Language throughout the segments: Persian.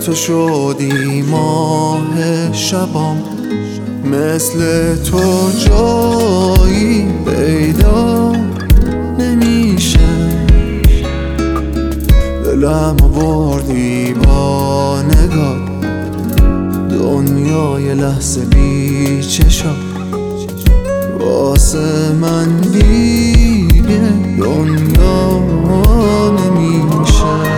تو شدی ماه شبام، مثل تو جایی پیدا نمیشه. دلم بردی با نگاه، دنیای لحظه بی چشم واسه من دیگه دنیا نمیشه.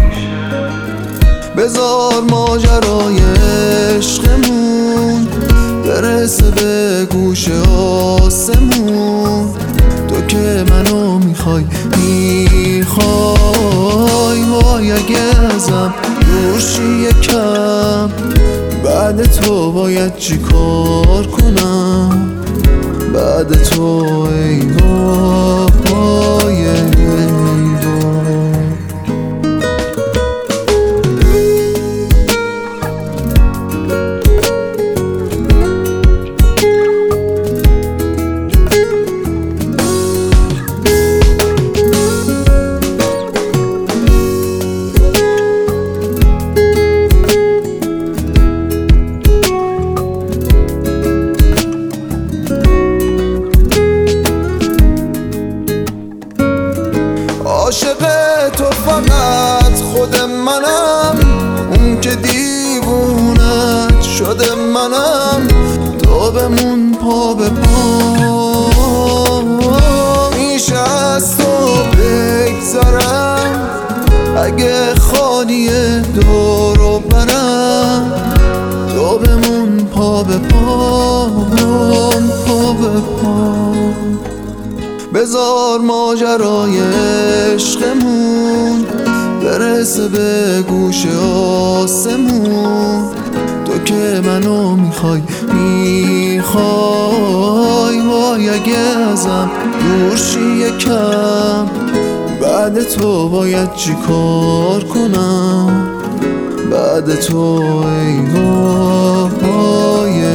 بذار ماجرای عشقمون برسه به گوش آسمون. تو که منو میخوای وای اگه ازم دور شی یکم، بعد تو باید چی کار کنم؟ بعد تو ای وای عاشق تو فقط خود منم، اون که دیوونت شده منم. تو بمون پا به پا، میشه از تو بگذرم اگه خالیه دورو برم. تو بمون پا به پا، پا به پا. بذار ماجرای عشقمون برسه به گوش آسمون. تو که منو میخوای وای اگه ازم دور شی یکم، بعد تو باید چی کار کنم؟ بعد تو ای وای